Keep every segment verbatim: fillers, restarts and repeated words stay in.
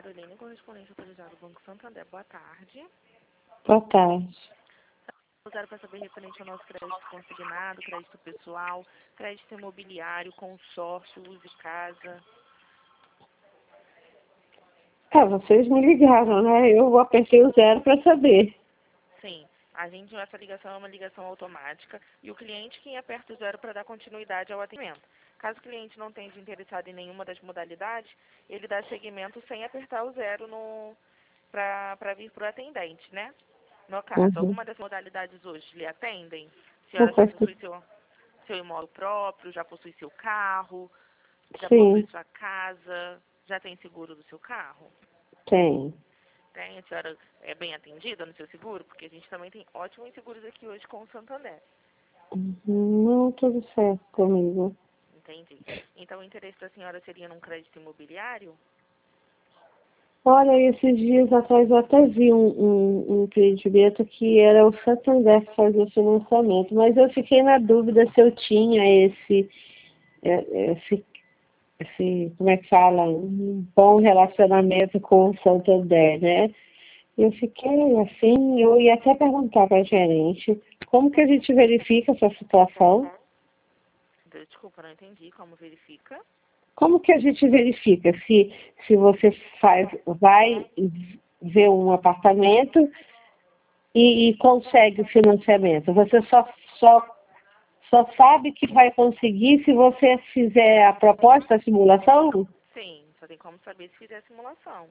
Caroline, correspondente autorizado do Banco Santander. Boa tarde. Boa tarde. Usaram para saber referente ao nosso crédito consignado, crédito pessoal, crédito imobiliário, consórcio, uso de casa. É, vocês me ligaram, né? Eu apertei o zero para saber. Sim, a gente, essa ligação é uma ligação automática e o cliente quem aperta o zero para dar continuidade ao atendimento. Caso o cliente não tenha interessado em nenhuma das modalidades, ele dá seguimento sem apertar o zero no para vir para o atendente, né? No caso, Uhum. alguma das modalidades hoje lhe atendem? A Não senhora já faz possui seu, seu imóvel próprio, já possui seu carro, já possui Sim, sua casa, já tem seguro do seu carro? tem. Tem? A senhora é bem atendida no seu seguro? Porque a gente também tem ótimos seguros aqui hoje com o Santander. Uhum. Não, tudo certo comigo. Entendi. Então, o interesse da senhora seria num crédito imobiliário? Olha, esses dias atrás eu até vi um, um, um empreendimento que era o Santander que fazia o financiamento, mas eu fiquei na dúvida se eu tinha esse, é, esse, esse, como é que fala, um bom relacionamento com o Santander, né? Eu fiquei assim, eu ia até perguntar para a gerente como que a gente verifica essa situação. Desculpa, não entendi. Como verifica? Como que a gente verifica se, se você faz, vai ver um apartamento e, e consegue o financiamento? Você só, só, só sabe que vai conseguir se você fizer a proposta, a simulação? Sim, só tem como saber se fizer a simulação.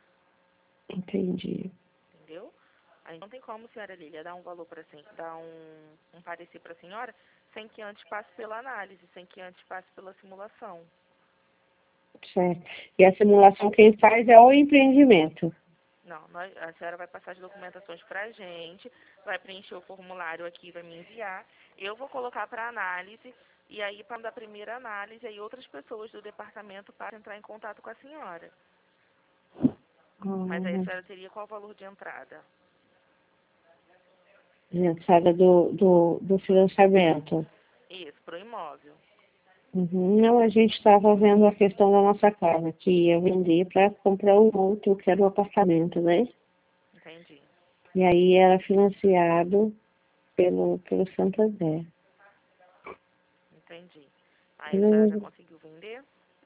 Entendi. Entendeu? Aí não tem como, senhora Lília, dar um valor para dar um, um parecer para a senhora sem que antes passe pela análise, sem que antes passe pela simulação. Certo. E a simulação quem faz é o empreendimento. Não, nós, a senhora vai passar as documentações para a gente, vai preencher o formulário aqui, vai me enviar. Eu vou colocar para análise e aí, para a primeira análise, aí outras pessoas do departamento para entrar em contato com a senhora. Mas aí a Uhum. senhora teria qual o valor de entrada? De entrada do, do, do financiamento. Isso, para o imóvel. Uhum. Não, a gente estava vendo a questão da nossa casa, que ia vender para comprar um outro, que era o apartamento, né? Entendi, E aí era financiado pelo, pelo Santander. entendi. Aí a senhora já Não, conseguiu vender?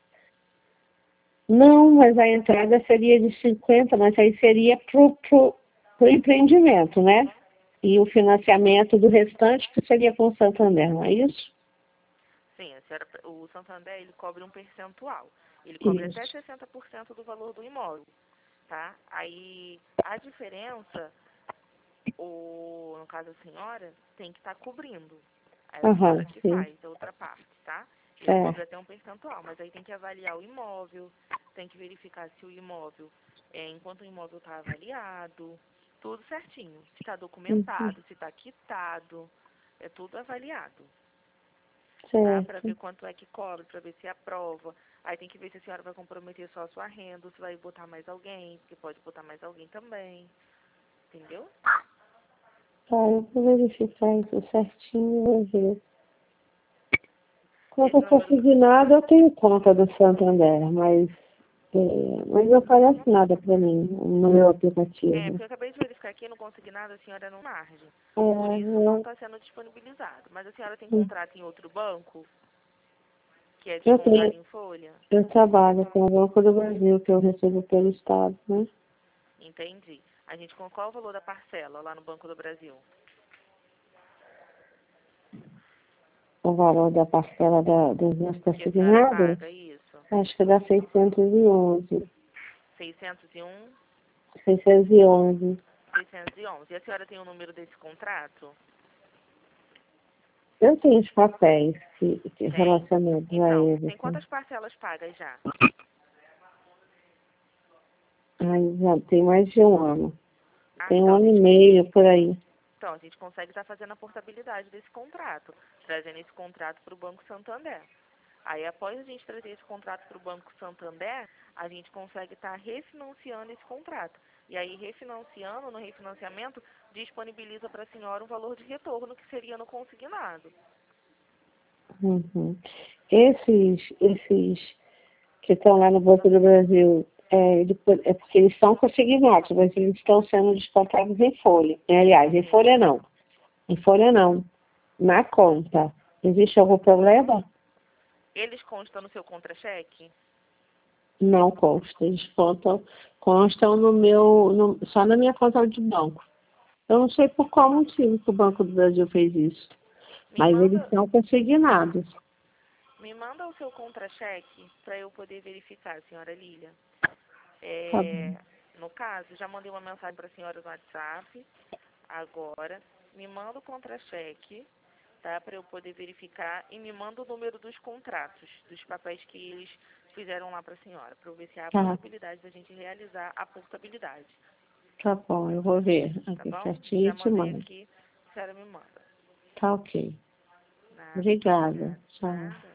não, mas a entrada seria de cinquenta, mas aí seria para o empreendimento, né? E o financiamento do restante que seria com o Santander, não é isso? Sim, a senhora, o Santander, ele cobre um percentual. Ele cobre até Isso. sessenta por cento do valor do imóvel, tá? Aí, a diferença, o, no caso a senhora, tem que estar cobrindo. Aí a Aham, senhora que sim. faz a outra parte, tá? Ele É. cobre até um percentual, mas aí tem que avaliar o imóvel, tem que verificar se o imóvel, é, enquanto o imóvel está avaliado, tudo certinho. Se está Uhum. documentado, se está quitado, é tudo avaliado. Tá? Para Certo. ver quanto é que cobra, para ver se aprova. Aí tem que ver se a senhora vai comprometer só a sua renda, ou se vai botar mais alguém, porque pode botar mais alguém também. Entendeu? Tá, eu vou verificar isso certinho e vou ver. Quanto Esse eu número. consignado, eu tenho conta do Santander, mas, é, mas não aparece nada para mim no meu É, aplicativo. porque eu acabei de verificar aqui no consignado, a senhora não margem. É, Por isso não eu, está sendo disponibilizado. Mas a senhora tem contrato em outro banco, que é eu descontado tenho, em folha? eu trabalho com o Banco do Brasil, que eu recebo pelo Estado, né? Entendi. A gente com qual o valor da parcela lá no Banco do Brasil? O valor da parcela da, dos meus Que a senhora consignados, paga isso? acho que dá seiscentos e onze. seiscentos e um, seiscentos e onze. seiscentos e onze. E a senhora tem o número desse contrato? Eu tenho os papéis que, que Tem? relacionados a Então, ele, tem assim. quantas parcelas pagas já? Ai, já tem mais de um ano. Ah, Tem um então a ano e gente, meio por aí. então, a gente consegue estar fazendo a portabilidade desse contrato, trazendo esse contrato para o Banco Santander. Aí, após a gente trazer esse contrato para o Banco Santander, a gente consegue estar refinanciando esse contrato. E aí, refinanciando, no refinanciamento, disponibiliza para a senhora um valor de retorno que seria no consignado. Uhum. Esses, esses que estão lá no Banco do Brasil, É, ele po- é porque eles são consignados, mas eles estão sendo descontados em folha. É, Aliás, em Sim. folha não. Em folha não. Na conta. Existe algum problema? Eles constam no seu contra-cheque? Não consta. Eles contam, constam no meu, no- só na minha conta de banco. Eu não sei por qual motivo que o Banco do Brasil fez isso. Me Mas eles manda, são consignados. me manda o seu contra-cheque para eu poder verificar, senhora Lília. Tá bom. É, no caso, já mandei uma mensagem para a senhora no WhatsApp. Agora, me manda o contra-cheque, tá? Para eu poder verificar e me manda o número dos contratos, dos papéis que eles fizeram lá para a senhora, para eu ver se há a Tá, possibilidade da gente realizar a portabilidade, tá bom. Eu vou ver tá aqui bom? certinho Já e te mandei mando. aqui, a senhora me manda. Tá ok. Nada, muito Obrigada. obrigada. Tchau. Nada.